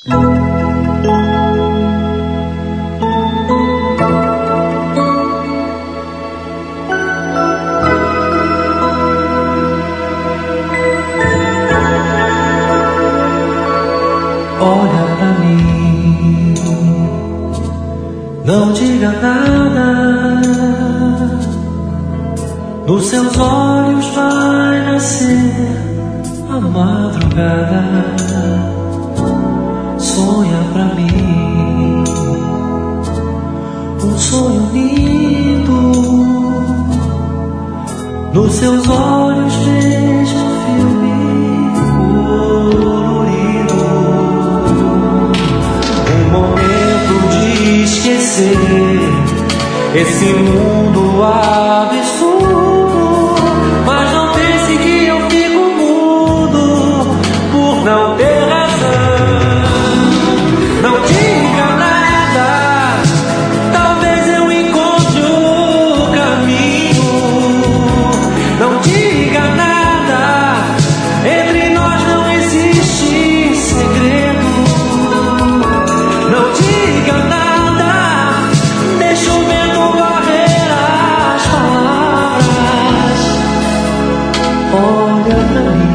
Olha pra mim, não diga nada. Nos seus olhos vai nascer a madrugada. Sonha pra mim um sonho lindo. Nos seus olhos vejo um filme colorido. Um momento de esquecer esse mundo absurdo. Mas não pense que eu fico mudo por não ter razão. Não diga nada, talvez eu encontre o caminho. Não diga nada, entre nós não existe segredo. Não diga nada, deixa o vento varrer as palavras. Olha pra mim.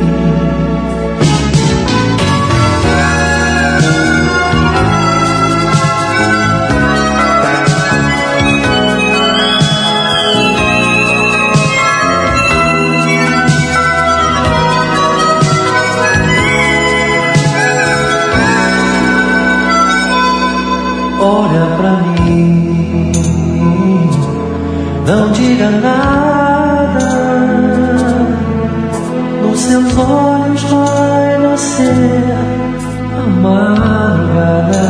Olha pra mim, não diga nada. Nos seus olhos vai nascer a madrugada.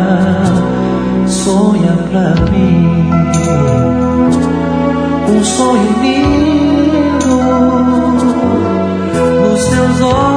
Sonha pra mim um sonho lindo. Nos seus olhos